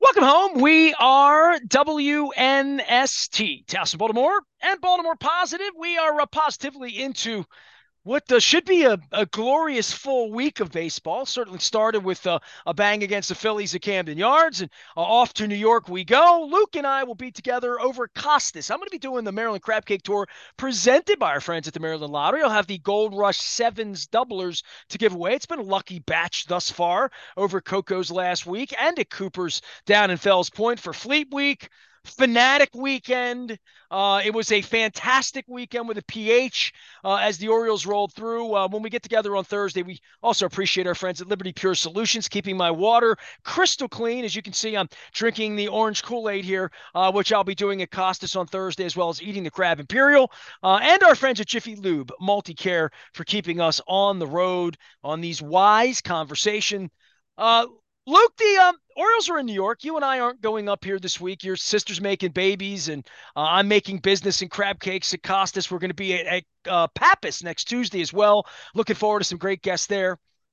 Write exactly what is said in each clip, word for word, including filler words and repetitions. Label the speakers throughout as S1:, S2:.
S1: Welcome home. We are W N S T, Towson, Baltimore, and Baltimore Positive. We are uh, positively into what uh, should be a, a glorious full week of baseball. Certainly started with uh, a bang against the Phillies at Camden Yards, and uh, off to New York we go. Luke and I will be together over Costas. I'm going to be doing the Maryland Crab Cake Tour presented by our friends at the Maryland Lottery. I'll have the Gold Rush Sevens doublers to give away. It's been a lucky batch thus far over Coco's last week and at Cooper's down in Fells Point for Fleet Week. Fanatic weekend. Uh, it was a fantastic weekend with a P H uh, as the Orioles rolled through. Uh, when we get together on Thursday, we also appreciate our friends at Liberty Pure Solutions, keeping my water crystal clean. As you can see, I'm drinking the orange Kool-Aid here, uh, which I'll be doing at Costas on Thursday, as well as eating the Crab Imperial. Uh, and our friends at Jiffy Lube, Multi-Care, for keeping us on the road on these wise conversation. Uh, Luke, the um, Orioles are in New York. You and I aren't going up here this week. Your sister's making babies, and uh, I'm making business in crab cakes at Costas. We're going to be at, at uh, Pappas next Tuesday as well. Looking forward to some great guests there.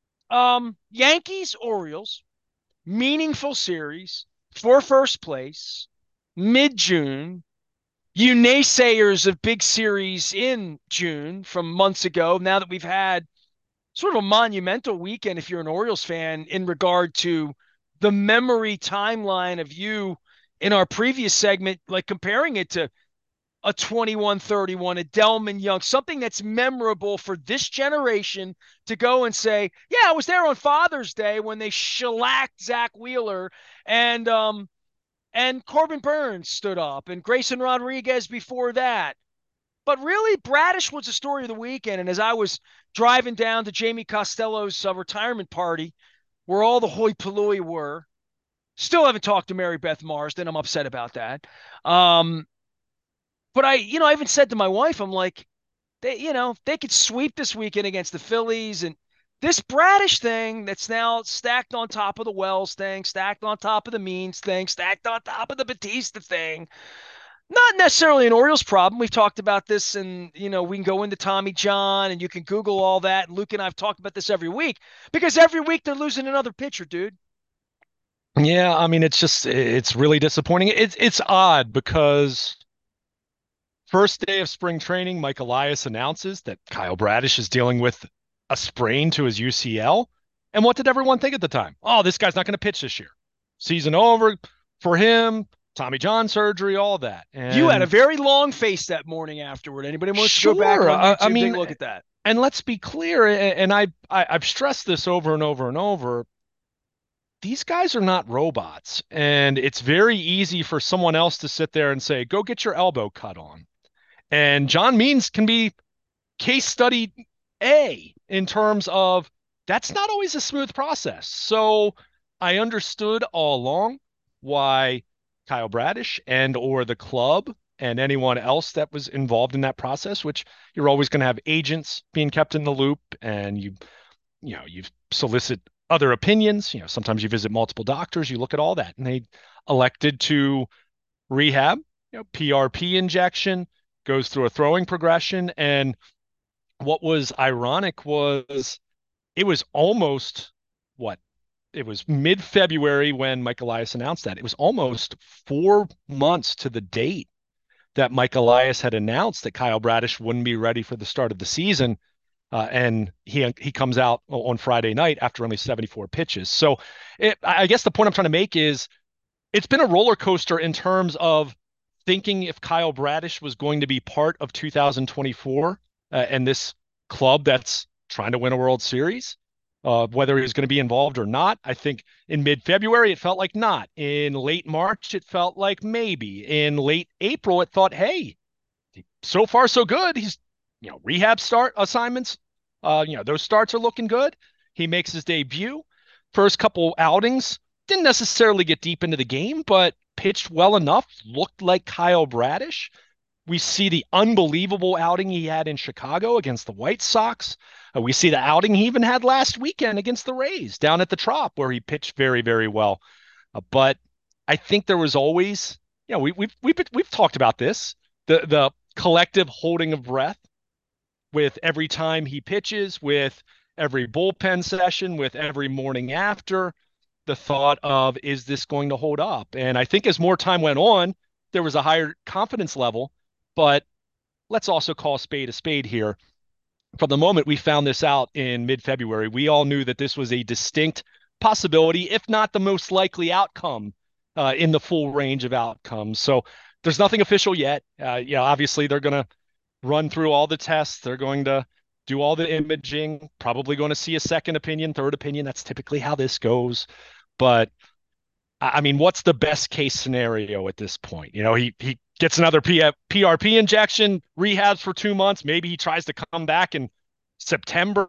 S1: Um, Yankees, Orioles, meaningful series for first place, mid-June. You naysayers of big series in June from months ago, now that we've had sort of a monumental weekend if you're an Orioles fan in regard to the memory timeline of you in our previous segment, like comparing it to a twenty-one thirty-one, a Delman Young, something that's memorable for this generation to go and say, yeah, I was there on Father's Day when they shellacked Zach Wheeler and um and Corbin Burns stood up and Grayson Rodriguez before that. But really, Bradish was the story of the weekend. And as I was driving down to Jamie Costello's uh, retirement party, where all the hoi polloi were, still haven't talked to Mary Beth Marsden. I'm upset about that. Um, but I, you know, I even said to my wife, I'm like, they, you know, they could sweep this weekend against the Phillies and this Bradish thing that's now stacked on top of the Wells thing, stacked on top of the Means thing, stacked on top of the Batista thing. Not necessarily an Orioles problem. We've talked about this, and you know we can go into Tommy John, and you can Google all that. And Luke and I've talked about this every week because every week they're losing another pitcher, dude.
S2: Yeah, I mean, it's just it's really disappointing. It's it's odd because first day of spring training, Mike Elias announces that Kyle Bradish is dealing with a sprain to his U C L. And what did everyone think at the time? Oh, this guy's not going to pitch this year. Season over for him, Tommy John surgery, all that.
S1: You had a
S2: And
S1: very long face that morning afterward. Anybody wants to go back
S2: sure,
S1: on
S2: I, I
S1: YouTube, take a
S2: mean,
S1: look at that.
S2: and let's be clear, and I, I I've stressed this over and over and over. These guys are not robots, and it's very easy for someone else to sit there and say, "Go get your elbow cut on." And John Means can be case study A in terms of that's not always a smooth process. So I understood all along why Kyle Bradish and or the club and anyone else that was involved in that process, which you're always going to have agents being kept in the loop, and you you know you solicit other opinions. You know, sometimes you visit multiple doctors, you look at all that, and they elected to rehab, you know, P R P injection, goes through a throwing progression. And what was ironic was it was almost what? It was mid-February when Mike Elias announced that. It was almost four months to the date that Mike Elias had announced that Kyle Bradish wouldn't be ready for the start of the season. Uh, and he he comes out on Friday night after only seventy-four pitches. So it, I guess the point I'm trying to make is it's been a roller coaster in terms of thinking if Kyle Bradish was going to be part of two thousand twenty-four uh, and this club that's trying to win a World Series, uh, whether he was going to be involved or not. I think in mid-February, it felt like not. In late March, it felt like maybe. In late April, it thought, hey, so far so good. He's, you know, rehab start assignments. Uh, you know, those starts are looking good. He makes his debut. First couple outings, didn't necessarily get deep into the game, but pitched well enough, looked like Kyle Bradish. We see the unbelievable outing he had in Chicago against the White Sox. Uh, we see the outing he even had last weekend against the Rays down at the Trop, where he pitched very, very well. Uh, but I think there was always, you know, we, we've we've we've talked about this, the the collective holding of breath with every time he pitches, with every bullpen session, with every morning after. the thought of, is this going to hold up? And I think as more time went on, there was a higher confidence level. But let's also call a spade a spade here. From the moment we found this out in mid-February, we all knew that this was a distinct possibility, if not the most likely outcome uh, in the full range of outcomes. So there's nothing official yet. Uh, you know, obviously they're going to run through all the tests. They're going to do all the imaging, probably going to see a second opinion, third opinion. That's typically how this goes. But I mean, what's the best case scenario at this point? You know, he he gets another P R P injection, rehabs for two months. Maybe he tries to come back in September,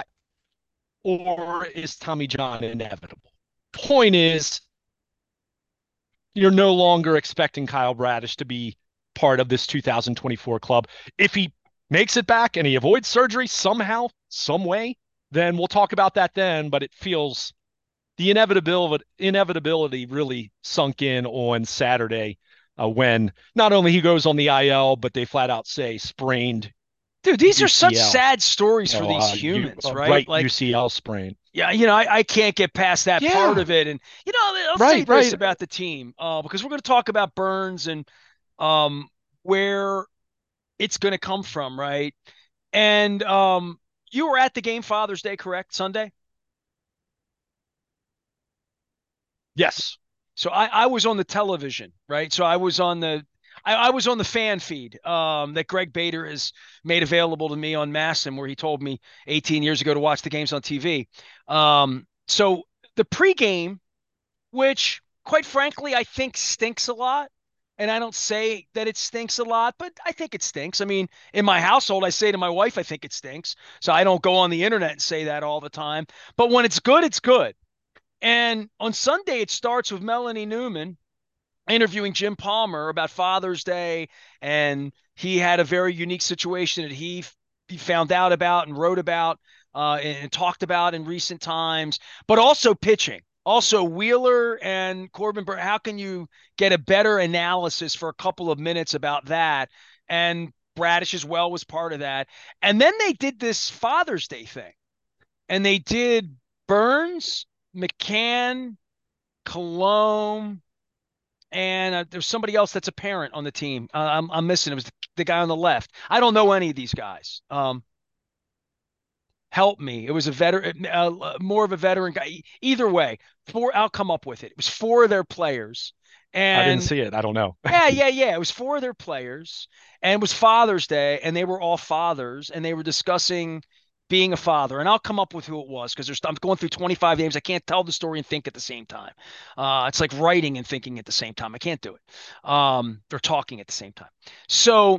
S2: or is Tommy John inevitable? Point is, you're no longer expecting Kyle Bradish to be part of this two thousand twenty-four club. If he makes it back and he avoids surgery somehow, some way, then we'll talk about that then. But it feels the inevitability inevitability really sunk in on Saturday uh, when not only he goes on the I L, but they flat out say sprained.
S1: Dude, these are such
S2: U C L.
S1: sad stories
S2: You
S1: for
S2: know,
S1: these
S2: uh,
S1: humans,
S2: you, uh,
S1: right?
S2: right,
S1: Like,
S2: U C L sprain.
S1: yeah, you know, I, I can't get past that part
S2: Yeah,
S1: of it. And, you know, I'll say
S2: right,
S1: this
S2: right.
S1: about the team, uh, because we're going to talk about Burns and um, where it's going to come from, right? And um, you were at the game Father's Day, correct? Sunday?
S2: Yes,
S1: So I, I was on the television, right? So I was on the I, I was on the fan feed um, that Greg Bader has made available to me on Masson, where he told me eighteen years ago to watch the games on T V. Um, so the pregame, which quite frankly I think stinks a lot, and I don't say that it stinks a lot, but I think it stinks. I mean, in my household, I say to my wife, I think it stinks. So I don't go on the internet and say that all the time. But when it's good, it's good. And on Sunday, it starts with Melanie Newman interviewing Jim Palmer about Father's Day, and he had a very unique situation that he he found out about and wrote about uh, and, and talked about in recent times, but also pitching. Also, Wheeler and Corbin Burns, how can you get a better analysis for a couple of minutes about that? And Bradish as well was part of that. And then they did this Father's Day thing, and they did Burns, McCann, Cologne, and uh, there's somebody else that's a parent on the team. Uh, I'm I'm missing. It was the, the guy on the left. I don't know any of these guys. Um, help me. It was a veteran, uh, more of a veteran guy. Either way, four. I'll come up with it. It was four of their players,
S2: I didn't
S1: and
S2: see it. I don't know.
S1: yeah, yeah, yeah. It was four of their players, and it was Father's Day, and they were all fathers, and they were discussing being a father. And I'll come up with who it was because there's I'm going through twenty-five games. I can't tell the story and think at the same time. Uh, it's like writing and thinking at the same time. I can't do it. Um, or talking at the same time. So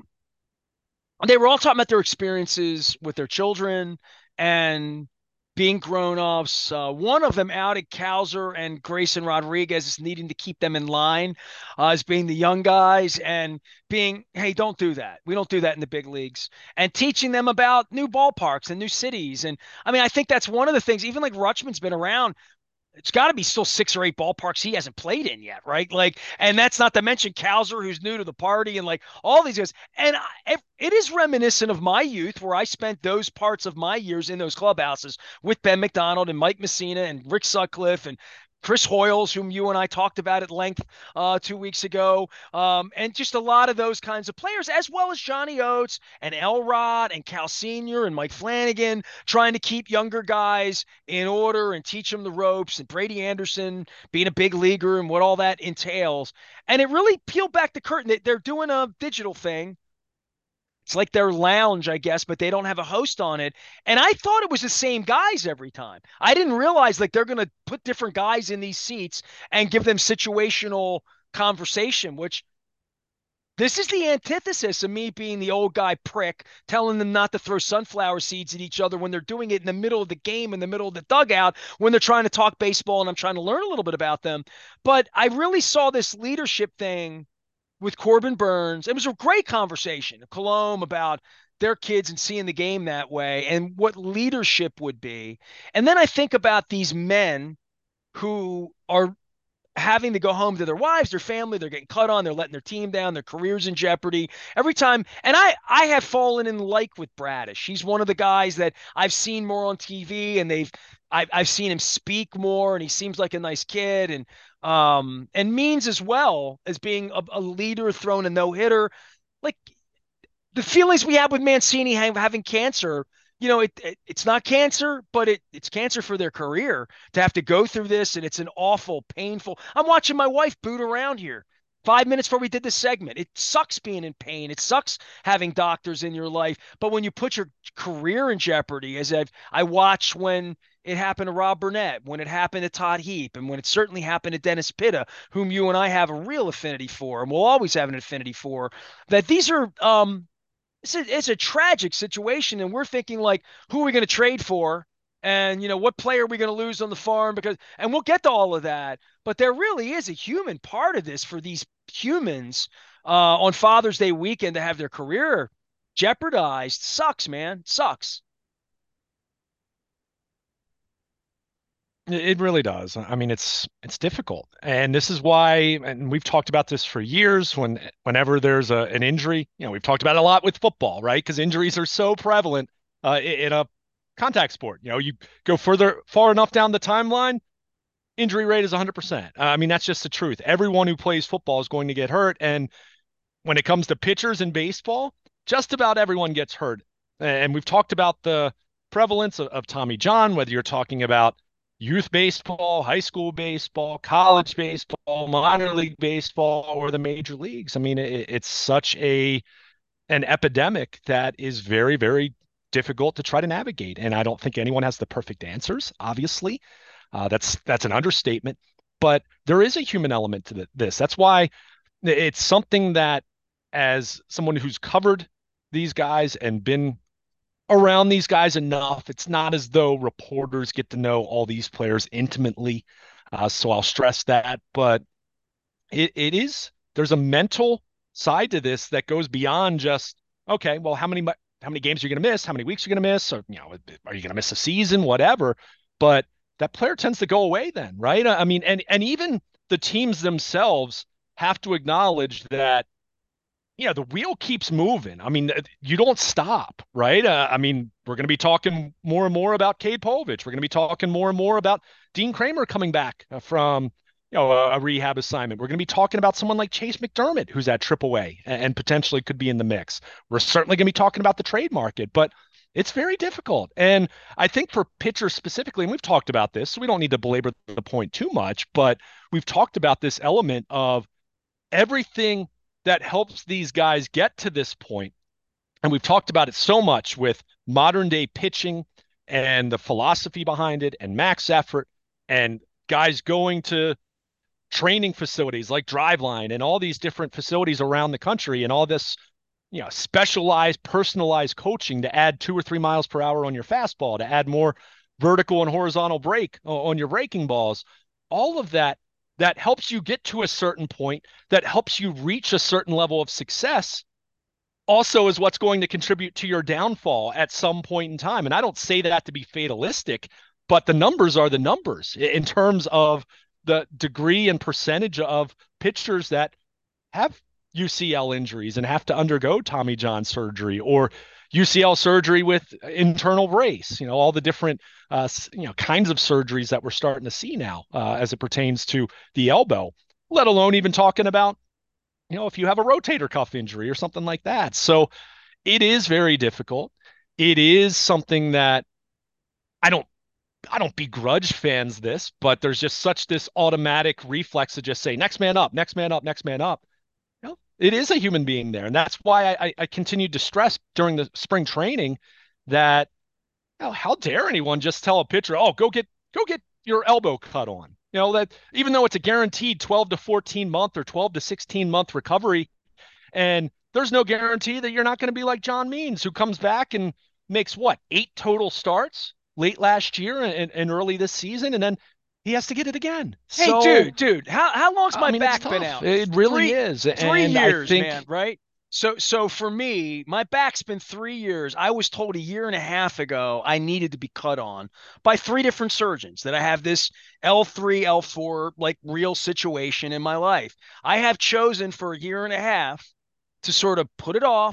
S1: they were all talking about their experiences with their children and being grown-ups. Uh, one of them outed Cowser and Grayson Rodriguez as needing to keep them in line uh, as being the young guys and being, hey, don't do that. We don't do that in the big leagues. And teaching them about new ballparks and new cities. And I mean, I think that's one of the things, even like Rutschman's been around, it's got to be still six or eight ballparks he hasn't played in yet, right? Like, and that's not to mention Cowser, who's new to the party, and like all these guys. And I, it is reminiscent of my youth, where I spent those parts of my years in those clubhouses with Ben McDonald and Mike Messina and Rick Sutcliffe and Chris Hoyles, whom you and I talked about at length uh, two weeks ago, um, and just a lot of those kinds of players, as well as Johnny Oates and Elrod and Cal Senior and Mike Flanagan, trying to keep younger guys in order and teach them the ropes, and Brady Anderson being a big leaguer and what all that entails. And it really peeled back the curtain. They're doing a digital thing. It's like their lounge, I guess, but they don't have a host on it. And I thought it was the same guys every time. I didn't realize like they're going to put different guys in these seats and give them situational conversation, which this is the antithesis of me being the old guy prick, telling them not to throw sunflower seeds at each other when they're doing it in the middle of the game, in the middle of the dugout, when they're trying to talk baseball and I'm trying to learn a little bit about them. But I really saw this leadership thing with Corbin Burns. It was a great conversation, Cologne, about their kids and seeing the game that way and what leadership would be. And then I think about these men who are having to go home to their wives, their family, they're getting cut on, they're letting their team down, their careers in jeopardy every time. And I, I have fallen in like with Bradish. He's one of the guys that I've seen more on T V, and they've I've I've seen him speak more, and he seems like a nice kid, and um and Means as well as being a, a leader, throwing a no hitter. Like the feelings we have with Mancini having cancer, you know, it, it it's not cancer, but it it's cancer for their career to have to go through this, and it's an awful, painful. I'm watching my wife boot around here. Five minutes before we did this segment, it sucks being in pain. It sucks having doctors in your life, but when you put your career in jeopardy, as I've I watched when it happened to Rob Burnett, when it happened to Todd Heap, and when it certainly happened to Dennis Pitta, whom you and I have a real affinity for, and we'll always have an affinity for. That these are um it's a, it's a tragic situation, and we're thinking like, who are we going to trade for, and you know what player are we going to lose on the farm, because and we'll get to all of that, but there really is a human part of this for these humans uh, on Father's Day weekend to have their career jeopardized. Sucks, man, sucks.
S2: It really does. I mean, it's it's difficult, and this is why. And we've talked about this for years. When whenever there's a an injury, you know, we've talked about it a lot with football, right? Because injuries are so prevalent uh, in a contact sport. You know, you go further far enough down the timeline, injury rate is one hundred percent. Uh, I mean, that's just the truth. Everyone who plays football is going to get hurt, and when it comes to pitchers in baseball, just about everyone gets hurt. And we've talked about the prevalence of, of Tommy John, whether you're talking about youth baseball, high school baseball, college baseball, minor league baseball, or the major leagues. I mean, it, it's such a an epidemic that is very, very difficult to try to navigate. And I don't think anyone has the perfect answers, obviously. Uh, that's that's an understatement. But there is a human element to the, this. That's why it's something that, as someone who's covered these guys and been around these guys enough, it's not as though reporters get to know all these players intimately. Uh, so I'll stress that. But it, it is, there's a mental side to this that goes beyond just, okay, well, how many how many games are you going to miss? How many weeks are you going to miss? Or, you know, are you going to miss a season? Whatever. But that player tends to go away then, right? I mean, and and even the teams themselves have to acknowledge that, yeah, the wheel keeps moving. I mean, you don't stop, right? Uh, I mean, we're going to be talking more and more about Cade Povich. We're going to be talking more and more about Dean Kramer coming back from, you know, a, a rehab assignment. We're going to be talking about someone like Chase McDermott, who's at triple A and, and potentially could be in the mix. We're certainly going to be talking about the trade market, but it's very difficult. And I think for pitchers specifically, and we've talked about this, so we don't need to belabor the point too much, but we've talked about this element of everything that helps these guys get to this point. And we've talked about it so much with modern day pitching and the philosophy behind it and max effort and guys going to training facilities like Driveline and all these different facilities around the country and all this, you know, specialized, personalized coaching to add two or three miles per hour on your fastball, to add more vertical and horizontal break on your breaking balls. All of that that helps you get to a certain point, that helps you reach a certain level of success, also is what's going to contribute to your downfall at some point in time. And I don't say that to be fatalistic, but the numbers are the numbers in terms of the degree and percentage of pitchers that have U C L injuries and have to undergo Tommy John surgery, or U C L surgery with internal brace, you know, all the different, uh, you know, kinds of surgeries that we're starting to see now uh, as it pertains to the elbow, let alone even talking about, you know, if you have a rotator cuff injury or something like that. So it is very difficult. It is something that I don't, I don't begrudge fans this, but there's just such this automatic reflex to just say, next man up, next man up, next man up. You know, it is a human being there. And that's why I, I continued to stress during the spring training that, you know, how dare anyone just tell a pitcher, oh, go get, go get your elbow cut on. You know, that even though it's a guaranteed twelve to fourteen month or twelve to sixteen month recovery, and there's no guarantee that you're not going to be like John Means, who comes back and makes what, eight total starts late last year and, and early this season, and then he has to get it again.
S1: Hey,
S2: So,
S1: dude, dude, how how long's
S2: I
S1: my
S2: mean, it's
S1: back been
S2: tough.
S1: out?
S2: It really
S1: Three
S2: is.
S1: three
S2: And I
S1: years,
S2: think
S1: man, right? So so for me, my back's been three years. I was told a year and a half ago I needed to be cut on by three different surgeons, that I have this L three, L four like real situation in my life. I have chosen for a year and a half to sort of put it off,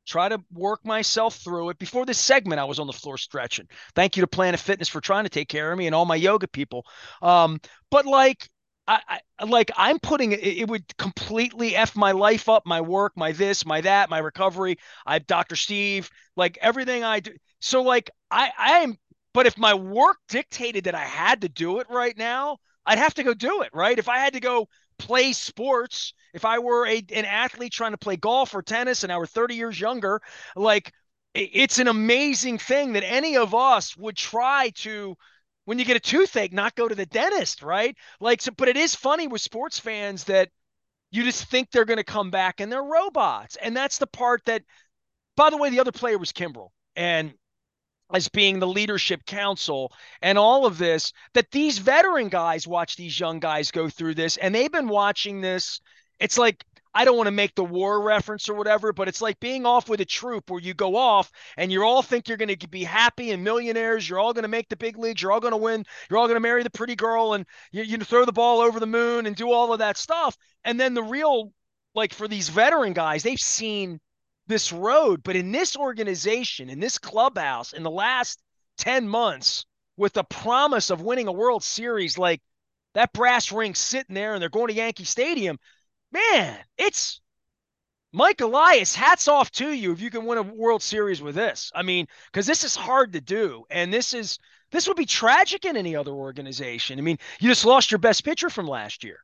S1: try to work myself through it. Before this segment, I was on the floor stretching. Thank you to Planet Fitness for trying to take care of me and all my yoga people. Um, but like, I, I like I'm putting it, it would completely F my life up, my work, my this, my that, my recovery. I have Doctor Steve, like everything I do. So like I I am, but if my work dictated that I had to do it right now, I'd have to go do it, right? If I had to go play sports, if I were a an athlete trying to play golf or tennis and I were thirty years younger, like it's an amazing thing that any of us would try to, when you get a toothache, not go to the dentist, right? Like, so, but it is funny with sports fans that you just think they're going to come back and they're robots. And that's the part that, by the way, the other player was Kimbrel. And as being the leadership council and all of this, that these veteran guys watch these young guys go through this, and they've been watching this. It's like, I don't want to make the war reference or whatever, but it's like being off with a troop where you go off and you all think you're going to be happy and millionaires. You're all going to make the big leagues. You're all going to win. You're all going to marry the pretty girl and you, you throw the ball over the moon and do all of that stuff. And then the real, like for these veteran guys, they've seen this road. But in this organization, in this clubhouse, in the last ten months, with the promise of winning a World Series, like that brass ring sitting there and they're going to Yankee Stadium, man, it's Mike Elias, hats off to you if you can win a World Series with this. I mean, because this is hard to do. And this is this would be tragic in any other organization. I mean, you just lost your best pitcher from last year.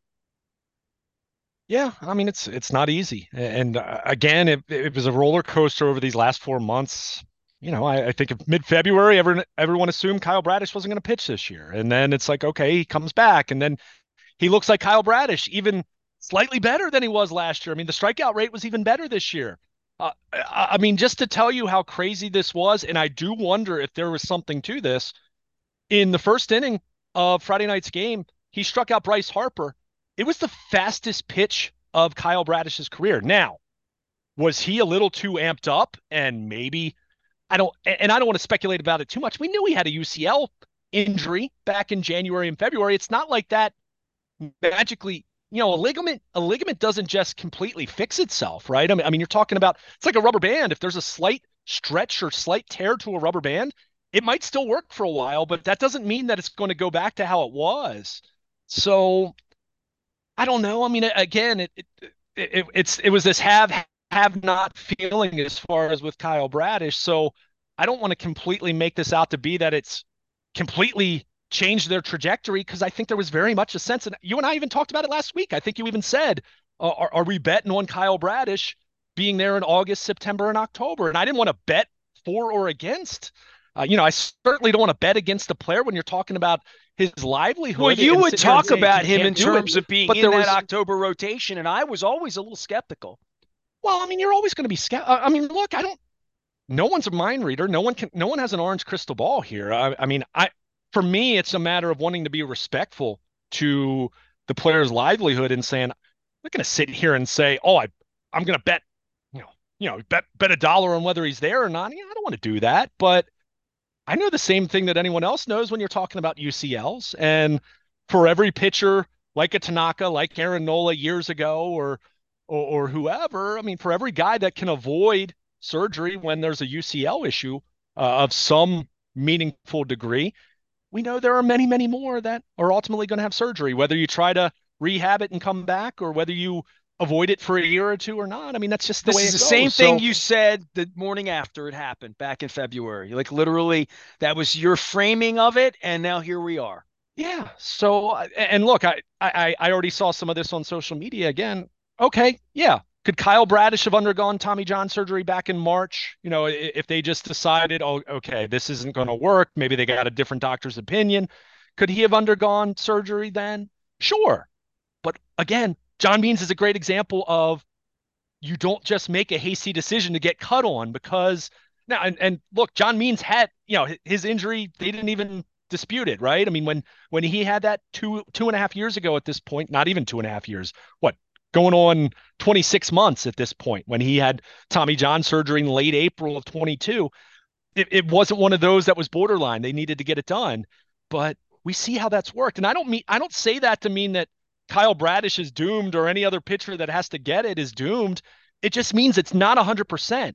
S2: Yeah, I mean it's it's not easy, and uh, again, it, it was a roller coaster over these last four months. You know, I, I think of mid-February, everyone everyone assumed Kyle Bradish wasn't going to pitch this year, and then it's like, okay, he comes back, and then he looks like Kyle Bradish, even slightly better than he was last year. I mean, the strikeout rate was even better this year. Uh, I, I mean, just to tell you how crazy this was, and I do wonder if there was something to this. In the first inning of Friday night's game, he struck out Bryce Harper. It was the fastest pitch of Kyle Bradish's career. Now, was he a little too amped up? And maybe, I don't, and I don't want to speculate about it too much. We knew he had a U C L injury back in January and February. It's not like that magically, you know, a ligament, a ligament doesn't just completely fix itself, right? I mean, I mean, you're talking about, it's like a rubber band. If there's a slight stretch or slight tear to a rubber band, it might still work for a while, but that doesn't mean that it's going to go back to how it was. So I don't know. I mean, again, it, it, it it's it was this have have not feeling as far as with Kyle Bradish. So I don't want to completely make this out to be that it's completely changed their trajectory, because I think there was very much a sense, and you and I even talked about it last week. I think you even said, uh, are, are we betting on Kyle Bradish being there in August, September, and October? And I didn't want to bet for or against. Uh, you know, I certainly don't want to bet against a player when you're talking about his livelihood.
S1: Well, you would talk about him in terms
S2: it,
S1: of being in that was, October rotation, and I was always a little skeptical.
S2: Well, I mean, you're always going to be skeptical. I mean, look, I don't. No one's a mind reader. No one can. No one has an orange crystal ball here. I, I mean, I for me, it's a matter of wanting to be respectful to the player's livelihood and saying, I'm not going to sit here and say, oh, I, I'm going to bet, you know, you know, bet bet a dollar on whether he's there or not. You know, I don't want to do that, but I know the same thing that anyone else knows when you're talking about U C Ls. And for every pitcher, like a Tanaka, like Aaron Nola years ago, or, or, or whoever, I mean, for every guy that can avoid surgery when there's a U C L issue uh, of some meaningful degree, we know there are many, many more that are ultimately going to have surgery, whether you try to rehab it and come back or whether you avoid it for a year or two or not. I mean, that's just the
S1: this
S2: way
S1: is
S2: it
S1: the
S2: goes.
S1: Same thing
S2: so,
S1: you said the morning after it happened back in February. Like literally, that was your framing of it, and now here we are.
S2: Yeah. So, and look, I I I already saw some of this on social media again. Okay, yeah. Could Kyle Bradish have undergone Tommy John surgery back in March? You know, if they just decided, oh, okay, this isn't going to work. Maybe they got a different doctor's opinion. Could he have undergone surgery then? Sure. But again, John Means is a great example of you don't just make a hasty decision to get cut on, because now, and, and look, John Means had, you know, his injury, they didn't even dispute it, right? I mean, when, when he had that two, two and a half years ago at this point, not even two and a half years, what, going on twenty-six months at this point, when he had Tommy John surgery in late April of twenty-two, it, it wasn't one of those that was borderline. They needed to get it done, but we see how that's worked. And I don't mean, I don't say that to mean that Kyle Bradish is doomed or any other pitcher that has to get it is doomed. It just means it's not one hundred percent.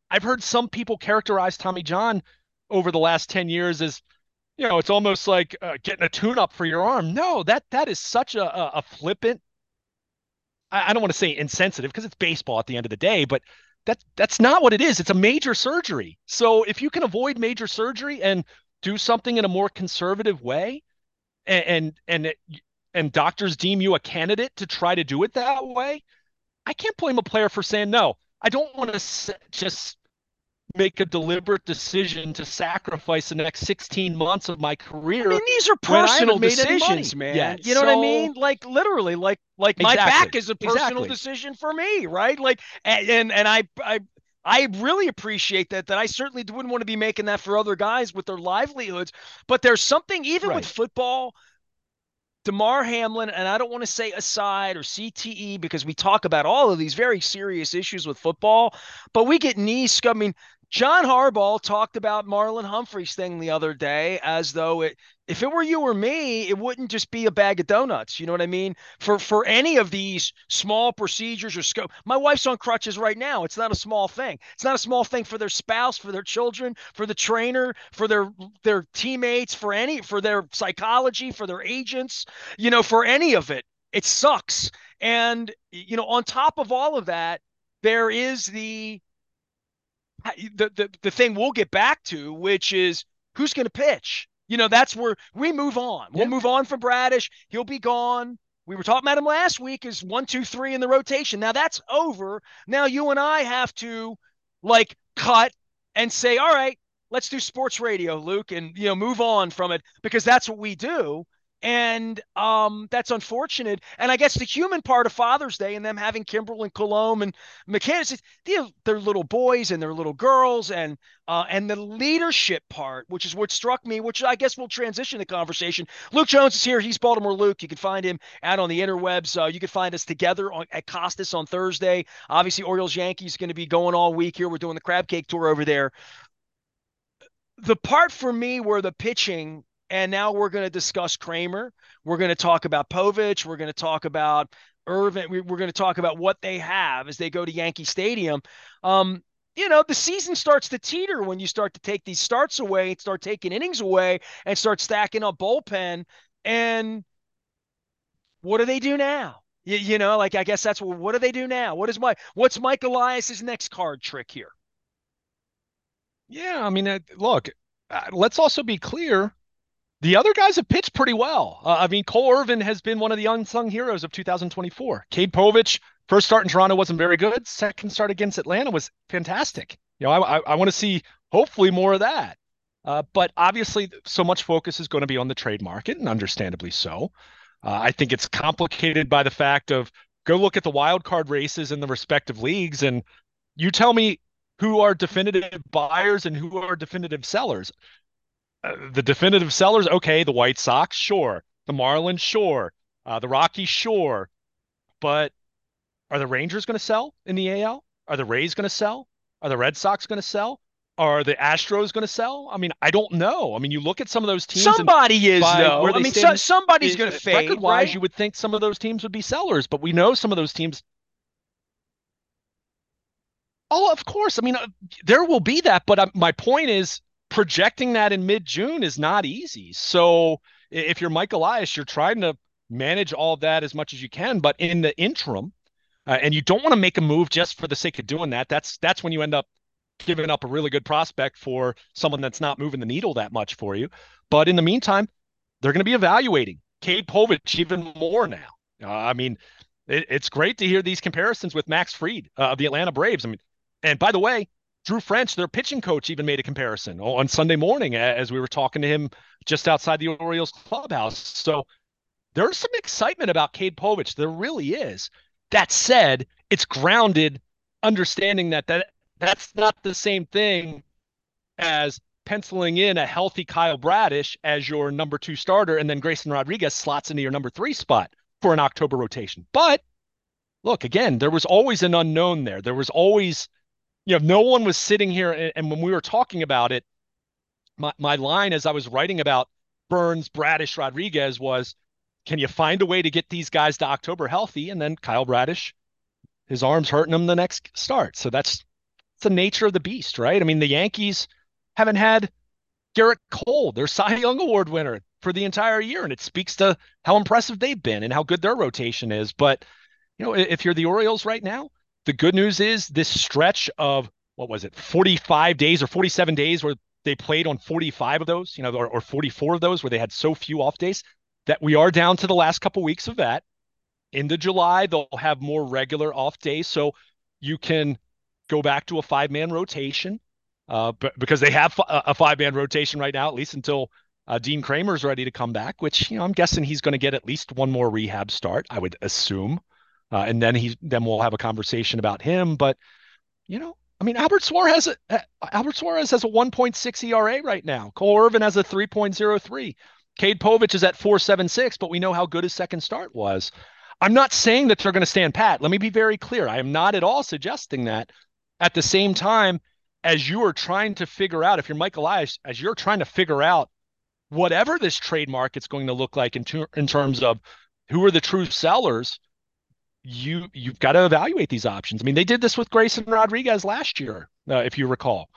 S2: I've heard some people characterize Tommy John over the last ten years as, you know, it's almost like uh, getting a tune up for your arm. No, that that is such a, a, a flippant, I, I don't want to say insensitive because it's baseball at the end of the day, but that that's not what it is. It's a major surgery. So if you can avoid major surgery and do something in a more conservative way, and and and, it, and doctors deem you a candidate to try to do it that way, I can't blame a player for saying no. I don't want to just make a deliberate decision to sacrifice the next sixteen months of my
S1: I mean,
S2: career
S1: these are
S2: when I
S1: personal
S2: haven't made any
S1: decisions,
S2: money
S1: man.
S2: yet.
S1: You know what I
S2: So
S1: mean? Like literally, like like my back
S2: exactly,
S1: is a personal
S2: exactly,
S1: decision for me, right? Like and and, and I I I really appreciate that that I certainly wouldn't want to be making that for other guys with their livelihoods, but there's something even with
S2: right.
S1: football, Damar Hamlin, and I don't want to say aside or C T E because we talk about all of these very serious issues with football, but we get knee scum. I mean, John Harbaugh talked about Marlon Humphrey's thing the other day as though it, if it were you or me, it wouldn't just be a bag of donuts. You know what I mean? For for any of these small procedures or scope. My wife's on crutches right now. It's not a small thing. It's not a small thing for their spouse, for their children, for the trainer, for their their teammates, for any for their psychology, for their agents, you know, for any of it. It sucks. And you know, on top of all of that, there is the the the, the thing we'll get back to, which is who's going to pitch. You know, that's where we move on. We'll
S2: Yeah.
S1: move on from Bradish. He'll be gone. We were talking about him last week as one, two, three in the rotation. Now that's over. Now you and I have to like cut and say, all right, let's do sports radio, Luke, and you know, move on from it because that's what we do. And um, that's unfortunate. And I guess the human part of Father's Day and them having Kimbrel and Colomb and McCann, they're, they're little boys and they're little girls, and uh, and the leadership part, which is what struck me, which I guess will transition the conversation. Luke Jones is here. He's Baltimore Luke. You can find him out on the interwebs. Uh, you can find us together on, at Costas on Thursday. Obviously, Orioles Yankees going to be going all week here. We're doing the crab cake tour over there. The part for me where the pitching, and now we're going to discuss Kramer. We're going to talk about Povich. We're going to talk about Irvin. We're going to talk about what they have as they go to Yankee Stadium. Um, you know, the season starts to teeter when you start to take these starts away, start taking innings away, and start stacking up bullpen. And what do they do now? You, you know, like I guess that's what. What do they do now? What is my what's Mike Elias's next card trick here?
S2: Yeah. I mean, uh, look, uh, let's also be clear. The other guys have pitched pretty well. Uh, I mean, Cole Irvin has been one of the unsung heroes of two thousand twenty-four. Cade Povich, first start in Toronto wasn't very good. Second start against Atlanta was fantastic. You know, I, I, I want to see hopefully more of that. Uh, but obviously, so much focus is going to be on the trade market, and understandably so. Uh, I think it's complicated by the fact of go look at the wild card races in the respective leagues, and you tell me who are definitive buyers and who are definitive sellers. Uh, the definitive sellers, okay, the White Sox, sure. The Marlins, sure. Uh, the Rockies, sure. But are the Rangers going to sell in the A L? Are the Rays going to sell? Are the Red Sox going to sell? Are the Astros going to sell? I mean, I don't know. I mean, you look at some of those teams and
S1: Somebody is
S2: by
S1: though.
S2: where
S1: I
S2: they
S1: mean, so,
S2: stand
S1: somebody's going to
S2: it, record
S1: fade,
S2: wise,
S1: right?
S2: you would think some of those teams would be sellers, but we know some of those teams. Oh, of course. I mean, uh, there will be that, but uh, my point is projecting that in mid-June is not easy. So if you're Mike Elias, you're trying to manage all of that as much as you can, but in the interim, uh, and you don't want to make a move just for the sake of doing that. That's that's when you end up giving up a really good prospect for someone that's not moving the needle that much for you. But in the meantime, they're going to be evaluating Cade Povich even more now. Uh, I mean, it, it's great to hear these comparisons with Max Fried uh, of the Atlanta Braves. I mean, and by the way, Drew French, their pitching coach, even made a comparison on Sunday morning as we were talking to him just outside the Orioles clubhouse. So there's some excitement about Cade Povich. There really is. That said, it's grounded understanding that, that that's not the same thing as penciling in a healthy Kyle Bradish as your number two starter, and then Grayson Rodriguez slots into your number three spot for an October rotation. But look, again, there was always an unknown there. There was always, you know, no one was sitting here. And, and when we were talking about it, my, my line as I was writing about Burns, Bradish, Rodriguez was, can you find a way to get these guys to October healthy? And then Kyle Bradish, his arm's hurting him the next start. So that's it's the nature of the beast, right? I mean, the Yankees haven't had Garrett Cole, their Cy Young Award winner, for the entire year, and it speaks to how impressive they've been and how good their rotation is. But you know, if you're the Orioles right now, the good news is this stretch of what was it, forty-five days or forty-seven days where they played on forty-five of those, you know, or, or forty-four of those where they had so few off days, that we are down to the last couple weeks of that. Into July, they'll have more regular off days, so you can go back to a five-man rotation, uh, but because they have a five-man rotation right now, at least until uh, Dean Kramer's ready to come back, which, you know, I'm guessing he's going to get at least one more rehab start, I would assume, uh, and then he then we'll have a conversation about him. But you know, I mean, Albert Suarez uh, Albert Suarez has a one point six E R A right now. Cole Irvin has a three point oh three. Cade Povich is at four point seven six, but we know how good his second start was. I'm not saying that they're going to stand pat. Let me be very clear. I am not at all suggesting that. At the same time, as you are trying to figure out, if you're Mike Elias, as you're trying to figure out whatever this trade market's going to look like in, ter- in terms of who are the true sellers, you, you've got to evaluate these options. I mean, they did this with Grayson Rodriguez last year, uh, if you recall.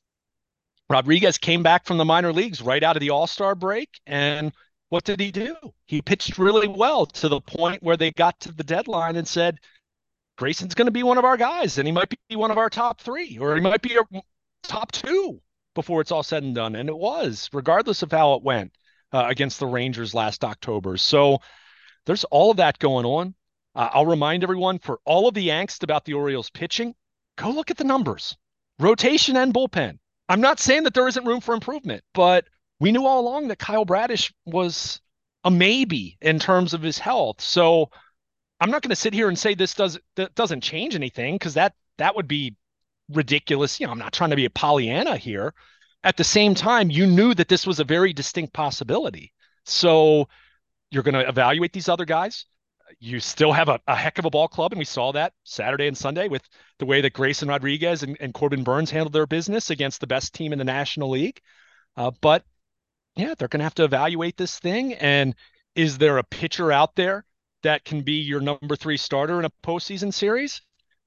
S2: Rodriguez came back from the minor leagues right out of the All-Star break, and what did he do? He pitched really well to the point where they got to the deadline and said, Grayson's going to be one of our guys, and he might be one of our top three, or he might be a top two before it's all said and done. And it was, regardless of how it went uh, against the Rangers last October. So there's all of that going on. Uh, I'll remind everyone, for all of the angst about the Orioles pitching, go look at the numbers, rotation and bullpen. I'm not saying that there isn't room for improvement, but we knew all along that Kyle Bradish was a maybe in terms of his health. So I'm not going to sit here and say this does that doesn't change anything, because that that would be ridiculous. You know, I'm not trying to be a Pollyanna here. At the same time, you knew that this was a very distinct possibility. So you're going to evaluate these other guys. You still have a, a heck of a ball club, and we saw that Saturday and Sunday with the way that Grayson Rodriguez and, and Corbin Burns handled their business against the best team in the National League. Uh, but yeah, they're going to have to evaluate this thing. And is there a pitcher out there that can be your number three starter in a postseason series?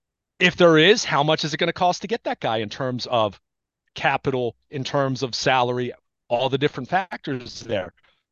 S2: If there is, how much is it going to cost to get that guy in terms of capital, in terms of salary, all the different factors there?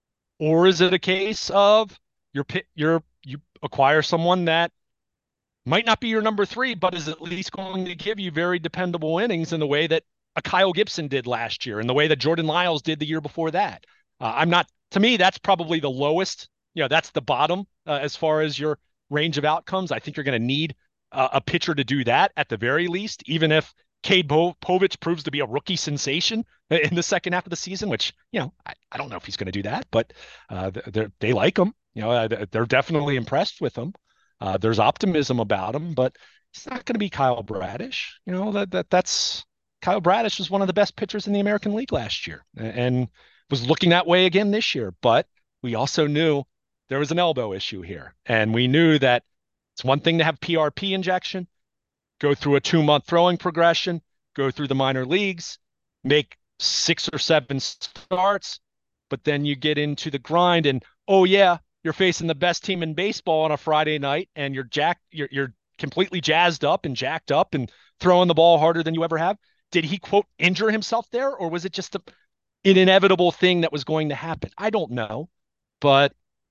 S2: Or is it a case of you're, you're, you acquire someone that might not be your number three, but is at least going to give you very dependable innings in the way that a Kyle Gibson did last year, and the way that Jordan Lyles did the year before that? Uh, I'm not, to me, that's probably the lowest, you know, that's the bottom uh, as far as your range of outcomes. I think you're going to need uh, a pitcher to do that at the very least, even if Cade po- Povich proves to be a rookie sensation in the second half of the season, which, you know, I, I don't know if he's going to do that, but uh, they like him. You know, they're definitely impressed with him. Uh, there's optimism about him, but he's not going to be Kyle Bradish. You know, that that that's Kyle Bradish was one of the best pitchers in the American League last year, and was looking that way again this year. But we also knew there was an elbow issue here, and we knew that it's one thing to have P R P injection, go through a two-month throwing progression, go through the minor leagues, make six or seven starts, but then you get into the grind, and oh yeah, you're facing the best team in baseball on a Friday night, and you're jacked, you're, you're completely jazzed up and jacked up and throwing the ball harder than you ever have. Did he, quote, injure himself there, or was it just a, an inevitable thing that was going to happen? I don't know. But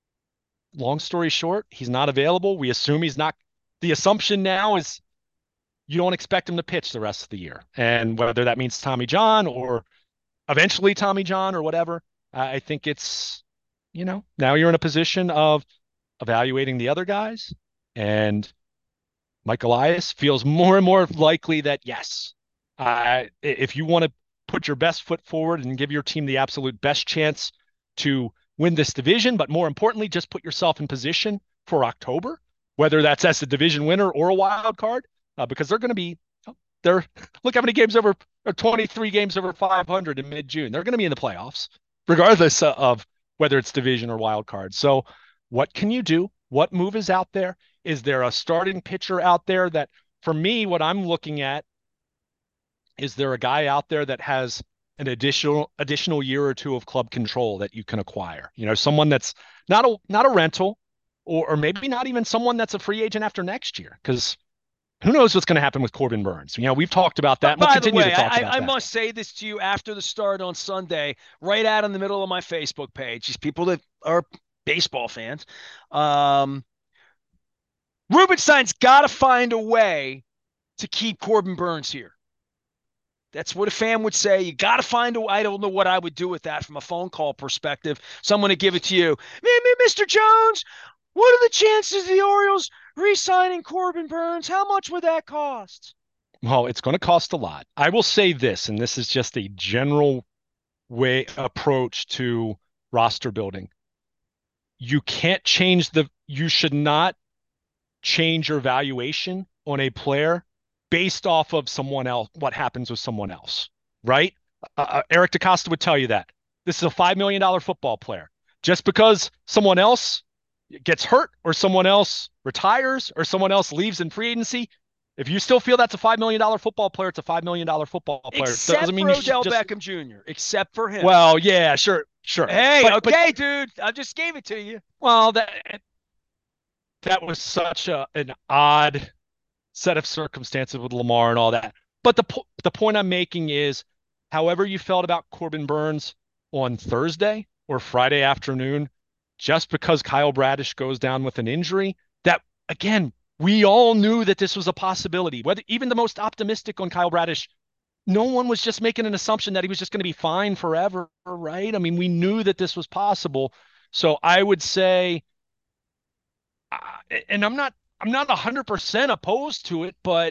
S2: long story short, he's not available. We assume he's not. The assumption now is you don't expect him to pitch the rest of the year. And whether that means Tommy John or eventually Tommy John or whatever, I think it's, you know, now you're in a position of evaluating the other guys, and Mike Elias feels more and more likely that, yes, uh, if you want to put your best foot forward and give your team the absolute best chance to win this division, but more importantly, just put yourself in position for October, whether that's as a division winner or a wild card, uh, because they're going to be, they're, look how many games over, or twenty-three games over five hundred in mid-June. They're going to be in the playoffs, regardless of whether it's division or wild card. So what can you do? What move is out there? Is there a starting pitcher out there that, for me, what I'm looking at, is there a guy out there that has an additional additional year or two of club control that you can acquire? You know, someone that's not a not a rental, or, or maybe not even someone that's a free agent after next year. Because Who knows what's going to happen with Corbin Burnes? You know, we've talked about that,
S1: But
S2: and we'll
S1: by the
S2: continue
S1: way,
S2: to talk
S1: I,
S2: about
S1: I
S2: that.
S1: must say this to you after the start on Sunday, right out in the middle of my Facebook page. These people that are baseball fans. Um, Rubenstein's got to find a way to keep Corbin Burnes here. That's what a fan would say. You got to find a way. I don't know what I would do with that from a phone call perspective. Someone to give it to you. Mister Jones, what are the chances of the Orioles re-signing Corbin Burnes? How much would that cost?
S2: Well, it's going to cost a lot. I will say this, and this is just a general way approach to roster building. You can't change the, you should not change your valuation on a player based off of someone else, what happens with someone else, right? Uh, uh, Eric DeCosta would tell you that. This is a five million dollars football player. Just because someone else gets hurt or someone else retires or someone else leaves in free agency, if you still feel that's a five million dollars football player, it's a five million dollars football player.
S1: Except
S2: Doesn't mean
S1: for
S2: you should
S1: Odell
S2: just,
S1: Beckham Junior Except for him.
S2: Well, yeah, sure, sure.
S1: Hey,
S2: but,
S1: okay,
S2: but,
S1: dude. I just gave it to you.
S2: Well, that that was such a, an odd set of circumstances with Lamar and all that. But the po- the point I'm making is, however you felt about Corbin Burnes on Thursday or Friday afternoon, just because Kyle Bradish goes down with an injury, that again, we all knew that this was a possibility. Whether even the most optimistic on Kyle Bradish, no one was just making an assumption that he was just going to be fine forever, right? I mean, we knew that this was possible. So I would say, uh, and I'm not I'm not one hundred percent opposed to it, but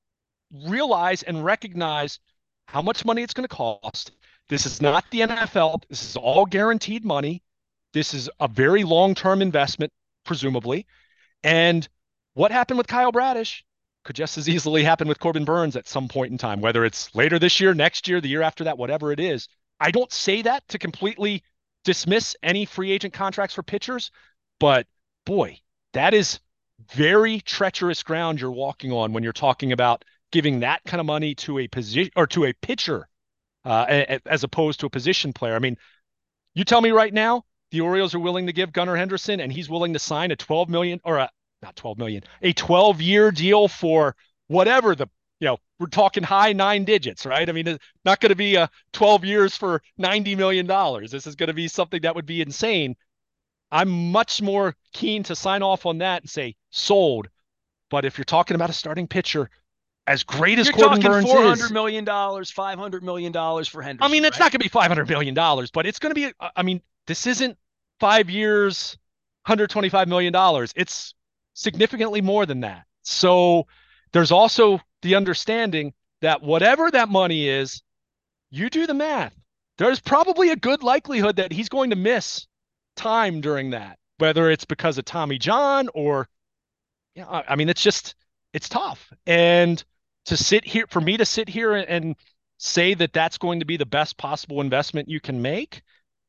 S2: realize and recognize how much money it's going to cost. This is not the N F L. This is all guaranteed money. This is a very long-term investment, presumably. And what happened with Kyle Bradish could just as easily happen with Corbin Burnes at some point in time, whether it's later this year, next year, the year after that, whatever it is. I don't say that to completely dismiss any free agent contracts for pitchers, but boy, that is very treacherous ground you're walking on when you're talking about giving that kind of money to a position or to a pitcher uh, as opposed to a position player. I mean, you tell me right now, the Orioles are willing to give Gunnar Henderson and he's willing to sign a twelve million or a not twelve million, a twelve year deal for whatever the, you know, we're talking high nine digits, right? I mean, it's not going to be a twelve years for ninety million dollars. This is going to be something that would be insane. I'm much more keen to sign off on that and say sold. But if you're talking about a starting pitcher, as great as
S1: You're
S2: Corbin
S1: talking
S2: Burnes
S1: four hundred
S2: is,
S1: million dollars, five hundred million dollars for Henderson.
S2: I mean, it's
S1: right?
S2: not going to be five hundred million dollars, but it's going to be, I mean, this isn't five years, one hundred twenty-five million dollars. It's significantly more than that. So there's also the understanding that whatever that money is, you do the math. There's probably a good likelihood that he's going to miss time during that, whether it's because of Tommy John or, you know, I mean, it's just, it's tough. And to sit here, for me to sit here and say that that's going to be the best possible investment you can make,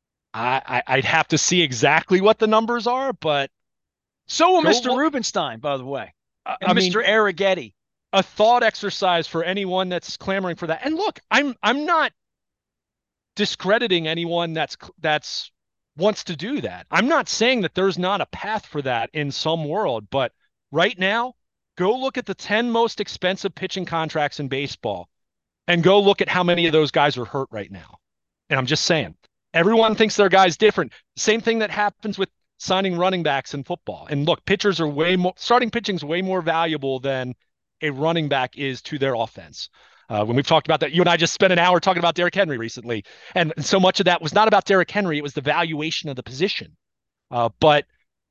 S2: I, I, I'd have to see exactly what the numbers are, but
S1: so will Mister
S2: look,
S1: Rubenstein, by the way, and
S2: I
S1: Mister
S2: mean,
S1: Arrighetti.
S2: A thought exercise for anyone that's clamoring for that. And look, I'm I'm not discrediting anyone that's that's wants to do that. I'm not saying that there's not a path for that in some world, but right now, go look at the ten most expensive pitching contracts in baseball and go look at how many of those guys are hurt right now. And I'm just saying, everyone thinks their guy's different. Same thing that happens with signing running backs in football. And look, pitchers are way more, starting pitching is way more valuable than a running back is to their offense. Uh, when we've talked about that, you and I just spent an hour talking about Derrick Henry recently. And so much of that was not about Derrick Henry. It was the valuation of the position. Uh, but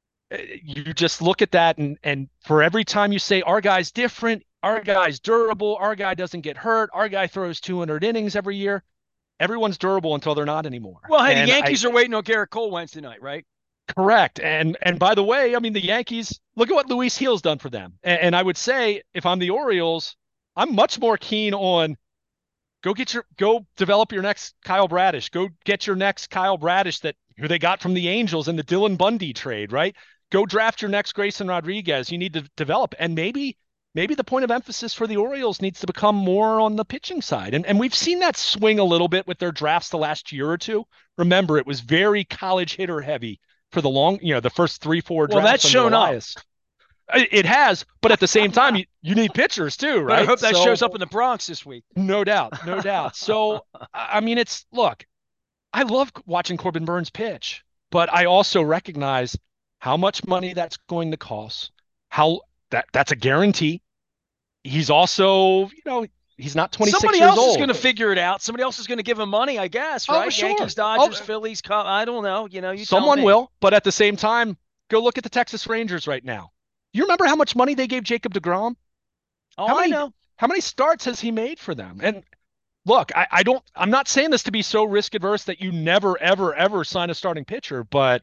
S2: you just look at that and, and for every time you say, our guy's different, our guy's durable, our guy doesn't get hurt, our guy throws two hundred innings every year, everyone's durable until they're not anymore.
S1: Well, hey,
S2: and
S1: the Yankees
S2: I,
S1: are waiting on Garrett Cole Wednesday night, right?
S2: Correct. And and by the way, I mean, the Yankees, look at what Luis Gil's done for them. And, and I would say if I'm the Orioles, I'm much more keen on go get your, go develop your next Kyle Bradish, go get your next Kyle Bradish that who they got from the Angels in the Dylan Bundy trade, right? Go draft your next Grayson Rodriguez. You need to develop. And maybe, maybe the point of emphasis for the Orioles needs to become more on the pitching side. And, and we've seen that swing a little bit with their drafts the last year or two. Remember, it was very college hitter heavy for the long, you know, the first three, four drafts.
S1: Well, that's shown up.
S2: It has, but at the same time, you, you need pitchers too,
S1: Better
S2: right?
S1: hope that
S2: So
S1: shows up in the Bronx this week.
S2: no doubt, no doubt. So I mean, it's look, I love watching Corbin Burnes pitch, but I also recognize how much money that's going to cost. How that that's a guarantee. He's also, you know, he's not twenty-six
S1: Somebody
S2: years
S1: else is going
S2: old.
S1: to figure it out. Somebody else is going to give him money, I guess,
S2: Oh,
S1: right? Yankees,
S2: sure. Oh,
S1: Dodgers, Phillies. I don't know. You know, you tell
S2: someone
S1: me.
S2: will, but at the same time, go look at the Texas Rangers right now. You remember how much money they gave Jacob deGrom?
S1: Oh,
S2: How
S1: I
S2: many
S1: know.
S2: how many starts has he made for them? And look, I, I don't I'm not saying this to be so risk adverse that you never, ever, ever sign a starting pitcher, but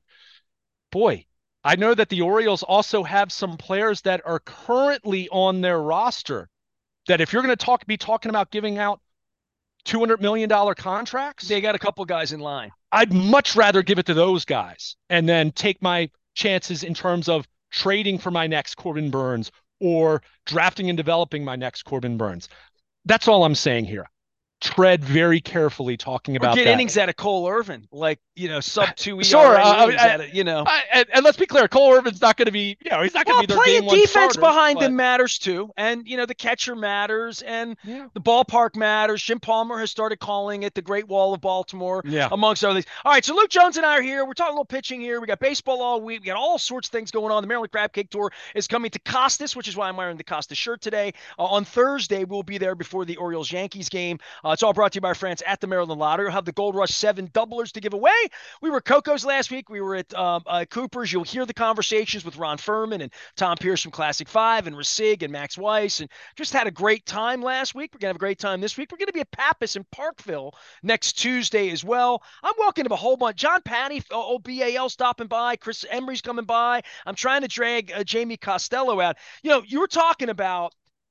S2: boy, I know that the Orioles also have some players that are currently on their roster that if you're going to talk be talking about giving out two hundred million dollars contracts,
S1: They got a couple guys in line.
S2: I'd much rather give it to those guys and then take my chances in terms of trading for my next Corbin Burnes or drafting and developing my next Corbin Burnes. That's all I'm saying here. Tread very carefully talking
S1: Or
S2: about
S1: get
S2: that.
S1: innings out of Cole Irvin, like, you know, sub two
S2: Sure.
S1: E R A
S2: Uh,
S1: innings
S2: I,
S1: out of, you know.
S2: I, and, and let's be clear, Cole Irvin's not going to be, you know, he's not going to
S1: Well,
S2: be their game
S1: playing
S2: one
S1: defense
S2: starter.
S1: behind
S2: But
S1: them matters too. And, you know, the catcher matters and
S2: yeah,
S1: the ballpark matters. Jim Palmer has started calling it the Great Wall of Baltimore,
S2: yeah.
S1: amongst other things. All right, so Luke Jones and I are here. We're talking a little pitching here. We got baseball all week. We got all sorts of things going on. The Maryland Crab Cake Tour is coming to Costas, which is why I'm wearing the Costas shirt today. Uh, on Thursday, we'll be there before the Orioles-Yankees game. Uh, it's all brought to you by our friends at the Maryland Lottery. We'll have the Gold Rush seven doublers to give away. We were at Coco's last week. We were at um, uh, Cooper's. You'll hear the conversations with Ron Furman and Tom Pierce from Classic Five and Rasig and Max Weiss, and just had a great time last week. We're going to have a great time this week. We're going to be at Pappas in Parkville next Tuesday as well. I'm welcome to a whole bunch. John Patty, O B A L, stopping by. Chris Emery's coming by. I'm trying to drag uh, Jamie Costello out. You know, you were talking about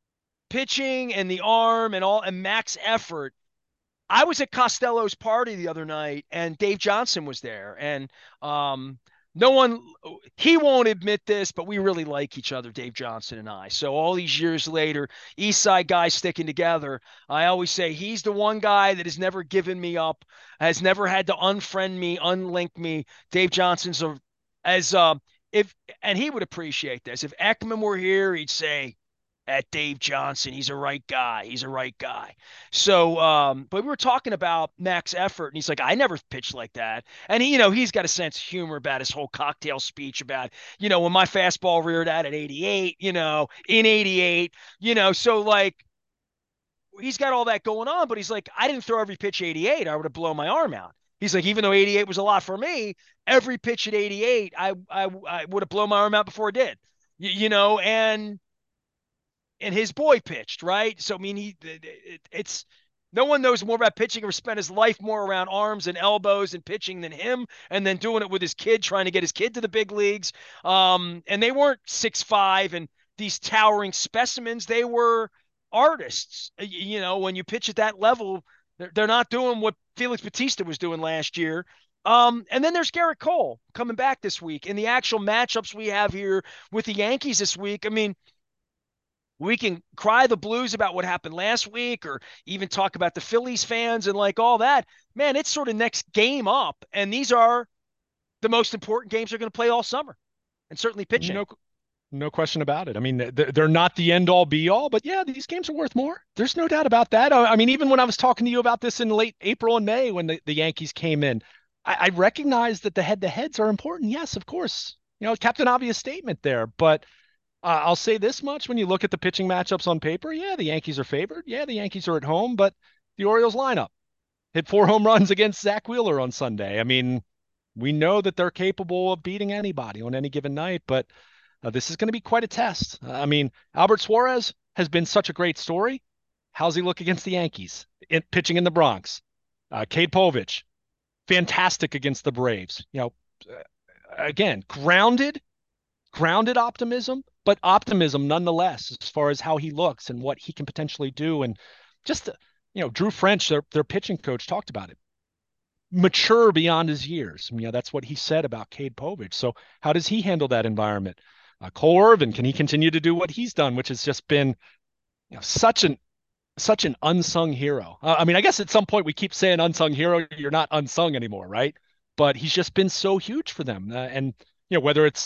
S1: pitching and the arm and all and max effort. I was at Costello's party the other night, and Dave Johnson was there, and um, no one, he won't admit this, but we really like each other, Dave Johnson and I. So all these years later, East Side guys sticking together. I always say he's the one guy that has never given me up, has never had to unfriend me, unlink me. Dave Johnson's a, as uh, if, and he would appreciate this. If Ekman were here, he'd say, at Dave Johnson. He's a right guy. He's a right guy. So, um, but we were talking about max effort, and he's like, I never pitched like that. And he, you know, he's got a sense of humor about his whole cocktail speech about, you know, when my fastball reared out at eighty-eight, you know, in eighty-eight, you know, so like he's got all that going on, but he's like, I didn't throw every pitch eighty-eight. I would have blown my arm out. He's like, even though eighty-eight was a lot for me, every pitch at eighty-eight, I, I, I would have blown my arm out before it did, you, you know, and, and his boy pitched, right? So, I mean, he it, it's no one knows more about pitching or spent his life more around arms and elbows and pitching than him, and then doing it with his kid, trying to get his kid to the big leagues. Um, and they weren't six five and these towering specimens. They were artists. You know, when you pitch at that level, they're, they're not doing what Felix Bautista was doing last year. Um, and then there's Garrett Cole coming back this week. And the actual matchups we have here with the Yankees this week, I mean, we can cry the blues about what happened last week or even talk about the Phillies fans and like all that. Man, it's sort of next game up. And these are the most important games they're going to play all summer and certainly pitching.
S2: No, no question about it. I mean, they're not the end all be all, but yeah, these games are worth more. There's no doubt about that. I mean, even when I was talking to you about this in late April and May when the, the Yankees came in, I, I recognize that the head to heads are important. Yes, of course. You know, Captain Obvious statement there, but Uh, I'll say this much. When you look at the pitching matchups on paper, yeah, the Yankees are favored. Yeah, the Yankees are at home, but the Orioles lineup hit four home runs against Zach Wheeler on Sunday. I mean, we know that they're capable of beating anybody on any given night, but uh, this is going to be quite a test. Uh, I mean, Albert Suarez has been such a great story. How's he look against the Yankees? In, pitching in the Bronx. Uh, Cade Povich, fantastic against the Braves. You know, uh, again, grounded, grounded optimism, but optimism nonetheless as far as how he looks and what he can potentially do. And just, you know, Drew French, their, their pitching coach, talked about it. Mature beyond his years. You know, that's what he said about Cade Povich. So how does he handle that environment? Uh, Cole Irvin, can he continue to do what he's done, which has just been, you know, such an such an unsung hero. Uh, I mean, I guess at some point we keep saying unsung hero, you're not unsung anymore, right? But he's just been so huge for them. Uh, and, you know, whether it's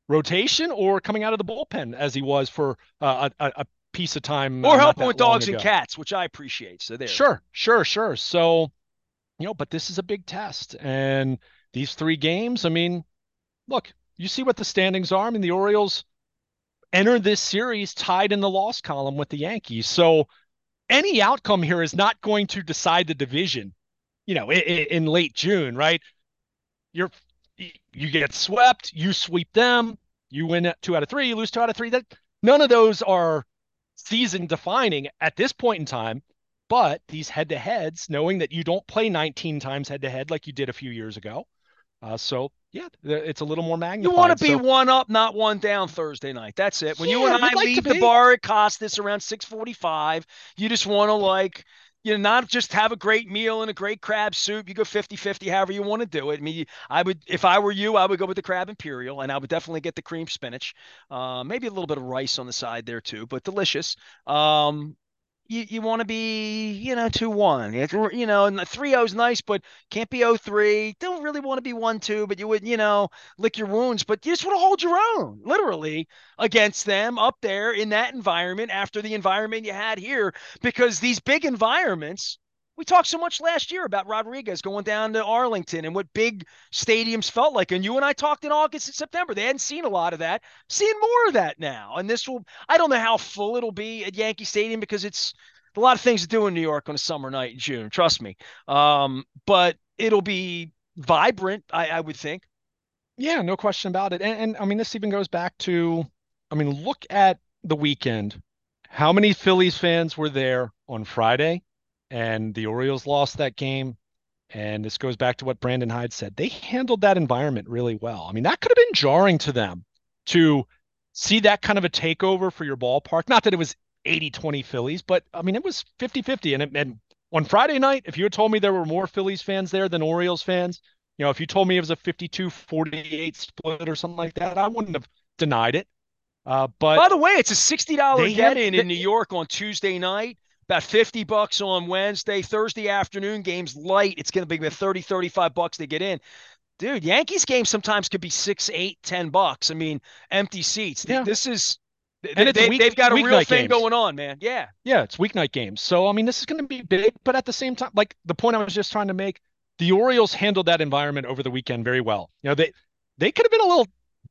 S2: rotation or coming out of the bullpen as he was for uh, a, a piece of time
S1: Or
S2: uh, not
S1: helping
S2: that
S1: with
S2: long
S1: dogs and
S2: ago.
S1: cats, which I appreciate. So there.
S2: Sure, sure, sure. So, you know, but this is a big test. And these three games, I mean, look, you see what the standings are. I mean, the Orioles entered this series tied in the loss column with the Yankees. So any outcome here is not going to decide the division, you know, in, in late June, right? You're you get swept, you sweep them, you win two out of three, you lose two out of three. That none of those are season defining at this point in time. But these head to heads, knowing that you don't play nineteen times head to head like you did a few years ago, uh, so yeah, it's a little more
S1: You want to
S2: magnified.
S1: be
S2: So
S1: one up, not one down Thursday night. That's it. When you and
S2: yeah,
S1: I
S2: you'd like to
S1: leave the
S2: be.
S1: bar at Costas around six forty-five, you just want to like, you know, not just have a great meal and a great crab soup. You go fifty-fifty, however you want to do it. I mean, I would, if I were you, I would go with the crab imperial, and I would definitely get the cream spinach. Uh, maybe a little bit of rice on the side there too, but delicious. Um, you, you want to be, you know, two one. You know, and the three oh is nice, but can't be oh three. Don't really want to be one two, but you would, you know, lick your wounds. But you just want to hold your own, literally, against them up there in that environment after the environment you had here. Because these big environments, we talked so much last year about Rodriguez going down to Arlington and what big stadiums felt like. And you and I talked in August and September. They hadn't seen a lot of that. Seeing more of that now. And this will, I don't know how full it'll be at Yankee Stadium because it's a lot of things to do in New York on a summer night in June. Trust me. Um, but it'll be vibrant, I, I would think.
S2: Yeah, no question about it. And, and I mean, this even goes back to, I mean, look at the weekend. How many Phillies fans were there on Friday? And the Orioles lost that game. And this goes back to what Brandon Hyde said. They handled that environment really well. I mean, that could have been jarring to them to see that kind of a takeover for your ballpark. Not that it was eighty twenty Phillies, but I mean, it was fifty fifty. And, it, and on Friday night, if you had told me there were more Phillies fans there than Orioles fans, you know, if you told me it was a fifty-two forty-eight split or something like that, I wouldn't have denied it. Uh, but
S1: By the way, it's a sixty dollars
S2: they
S1: get
S2: hand,
S1: in
S2: they,
S1: in New York on Tuesday night, about fifty bucks on Wednesday, Thursday afternoon games light. It's going to be about thirty, thirty-five bucks to get in. Dude, Yankees games sometimes could be six, eight, ten bucks. I mean, empty seats.
S2: yeah,
S1: This is,
S2: and
S1: they,
S2: it's
S1: they,
S2: week
S1: they've got a real
S2: weeknight
S1: thing
S2: games.
S1: going on, man. Yeah.
S2: Yeah, it's weeknight games. So I mean, this is going to be big, but at the same time, like the point I was just trying to make, the Orioles handled that environment over the weekend very well. You know, they they could have been a little.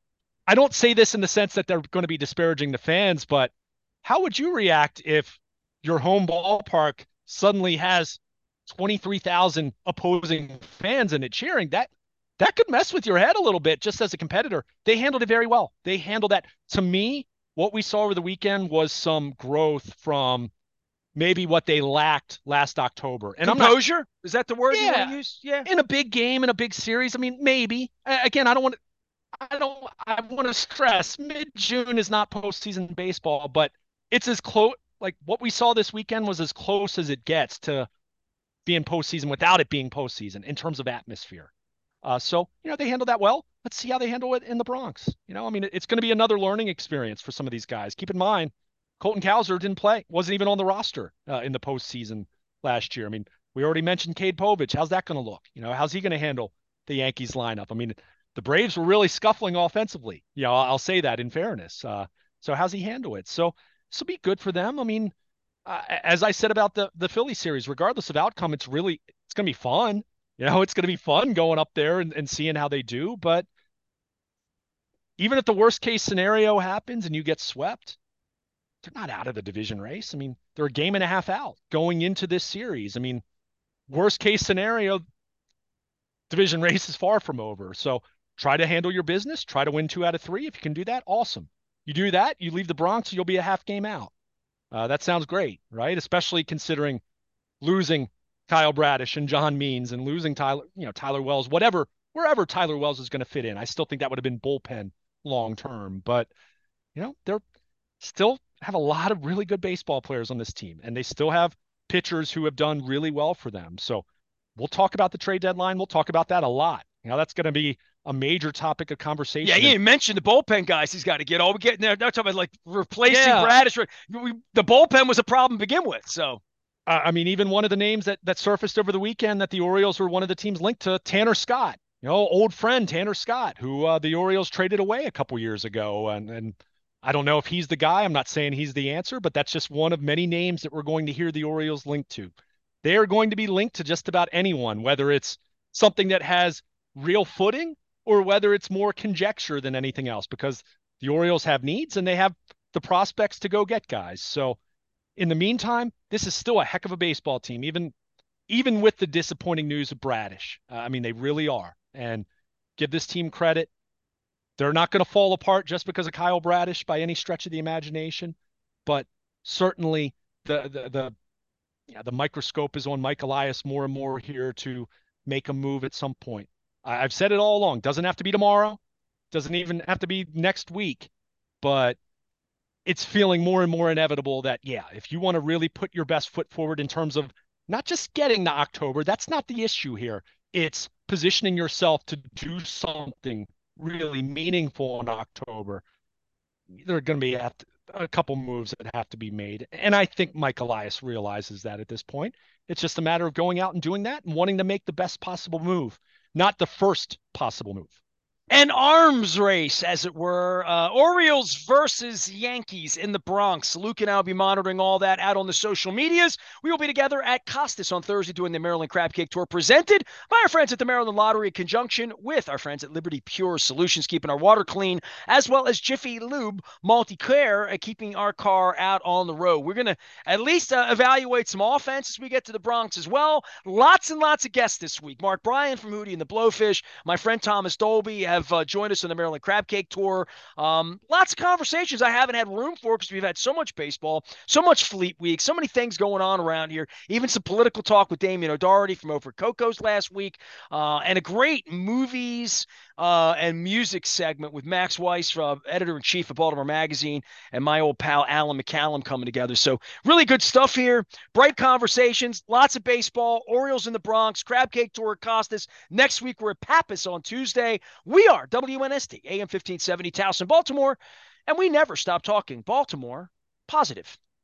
S2: I don't say this in the sense that they're going to be disparaging the fans, but how would you react if your home ballpark suddenly has twenty-three thousand opposing fans in it cheering? That that could mess with your head a little bit just as a competitor. They handled it very well. They handled that. To me, what we saw over the weekend was some growth from maybe what they lacked last October. And I'm not,
S1: Composure? Is that the word you want to
S2: yeah,
S1: use? Yeah.
S2: in a big game, in a big series. I mean, maybe. Again, I don't want to, I don't, I want to stress mid June is not postseason baseball, but it's as close, like what we saw this weekend was as close as it gets to being postseason without it being postseason in terms of atmosphere. Uh, so, you know, they handled that well. Let's see how they handle it in the Bronx. You know, I mean, it's going to be another learning experience for some of these guys. Keep in mind, Colton Cowser didn't play, wasn't even on the roster uh, in the postseason last year. I mean, we already mentioned Cade Povich. How's that going to look? You know, how's he going to handle the Yankees lineup? I mean, the Braves were really scuffling offensively. You know, I'll say that in fairness. Uh, so how's he handle it? So this will be good for them. I mean, uh, as I said about the the Philly series, regardless of outcome, it's really it's going to be fun. You know, it's going to be fun going up there and, and seeing how they do. But even if the worst case scenario happens and you get swept, they're not out of the division race. I mean, they're a game and a half out going into this series. I mean, worst case scenario, division race is far from over. So try to handle your business, try to win two out of three. If you can do that, awesome. You do that, you leave the Bronx, you'll be a half game out. Uh, that sounds great, right? Especially considering losing Kyle Bradish and John Means and losing Tyler, you know, Tyler Wells, whatever, wherever Tyler Wells is going to fit in. I still think that would have been bullpen long term, but you know, they're still have a lot of really good baseball players on this team, and they still have pitchers who have done really well for them. So we'll talk about the trade deadline. We'll talk about that a lot. You know, that's going to be a major topic of conversation.
S1: Yeah, you didn't mention the bullpen guys he's got to get. All we getting there, they're talking about like replacing
S2: yeah,
S1: Bradish. We, the bullpen was a problem to begin with. So,
S2: uh, I mean, even one of the names that that surfaced over the weekend that the Orioles were one of the teams linked to, Tanner Scott. you know, old friend Tanner Scott, who uh, the Orioles traded away a couple years ago. And, and I don't know if he's the guy. I'm not saying he's the answer, but that's just one of many names that we're going to hear the Orioles linked to. They are going to be linked to just about anyone, whether it's something that has real footing or whether it's more conjecture than anything else, because the Orioles have needs and they have the prospects to go get guys. So in the meantime, this is still a heck of a baseball team, even even with the disappointing news of Bradish. Uh, I mean, they really are. And give this team credit. They're not going to fall apart just because of Kyle Bradish by any stretch of the imagination, but certainly the the the yeah, the microscope is on Mike Elias more and more here to make a move at some point. I, I've said it all along. Doesn't have to be tomorrow. Doesn't even have to be next week, but it's feeling more and more inevitable that, yeah, if you want to really put your best foot forward in terms of not just getting to October, that's not the issue here. It's positioning yourself to do something really meaningful in October. There are going to be a couple moves that have to be made. And I think Mike Elias realizes that at this point. It's just a matter of going out and doing that and wanting to make the best possible move, not the first possible move.
S1: An arms race, as it were. Uh, Orioles versus Yankees in the Bronx. Luke and I will be monitoring all that out on the social medias. We will be together at Costas on Thursday doing the Maryland Crab Cake Tour, presented by our friends at the Maryland Lottery in conjunction with our friends at Liberty Pure Solutions, keeping our water clean, as well as Jiffy Lube Multi-Care, uh, keeping our car out on the road. We're going to at least uh, evaluate some offense as we get to the Bronx as well. Lots and lots of guests this week. Mark Bryan from Hootie and the Blowfish, my friend Thomas Dolby, have uh, joined us on the Maryland Crab Cake Tour. Um, lots of conversations I haven't had room for because we've had so much baseball, so much Fleet Week, so many things going on around here. Even some political talk with Damien O'Doherty from over Coco's last week, uh, and a great movies uh, and music segment with Max Weiss, uh, editor-in-chief of Baltimore Magazine, and my old pal Alan McCallum coming together. So really good stuff here. Bright conversations, lots of baseball. Orioles in the Bronx, Crab Cake Tour at Costas. Next week, we're at Pappas on Tuesday. We are W N S T, A M fifteen seventy, Towson, Baltimore, and we never stop talking Baltimore positive.